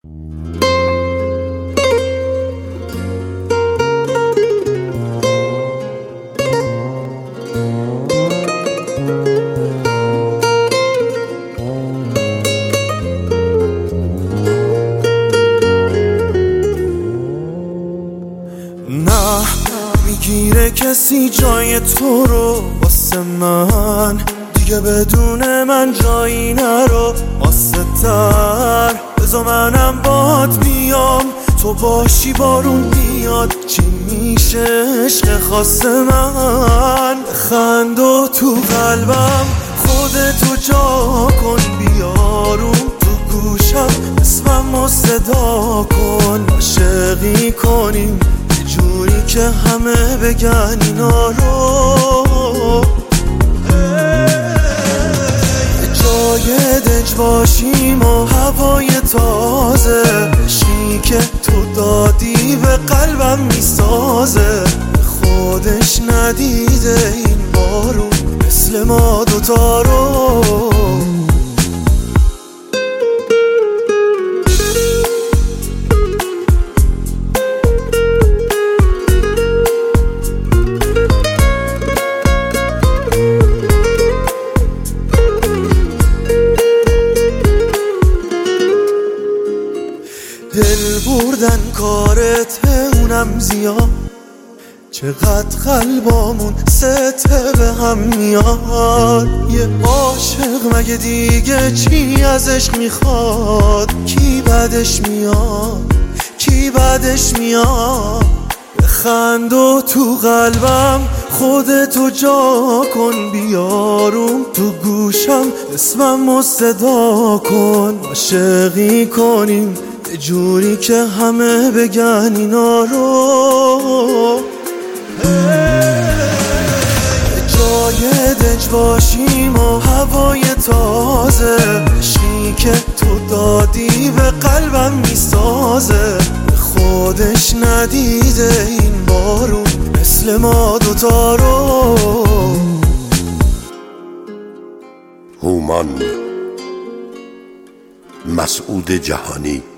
نه میگیره کسی جای تو رو واسه من، دیگه بدون من جایی نرو واسه تر. بذار منم باد بیام، تو باشی بارون بیاد. چی میشه عشق خاص من؟ خند و تو قلبم خودتو جا کن، بیارون تو گوشم اسممو صدا کن. عاشقی کنیم جوری که همه بگن اینا رو، جای دنج باشیم و هوای تازه. عشقی که تو دادی به قلبم میسازه، خودش ندیده این بارو مثل ما دوتا رو. دل بردن کارت اونم زیاد، چقدر قلبامون سته به هم میاد. یه عاشق مگه دیگه چی از عشق میخواد؟ کی بعدش میاد؟ کی بعدش میاد؟ بخند و تو قلبم خودتو جا کن، بیارون تو گوشم اسممو صدا کن. عاشقی کنیم یه جوری که همه بگن اینا رو، جای دنج باشیم و هوای تازه. عشقی که تو دادی به قلبم میسازه، خودش ندیده این بارو مثل ما دوتا رو. هومان مسعود جهانی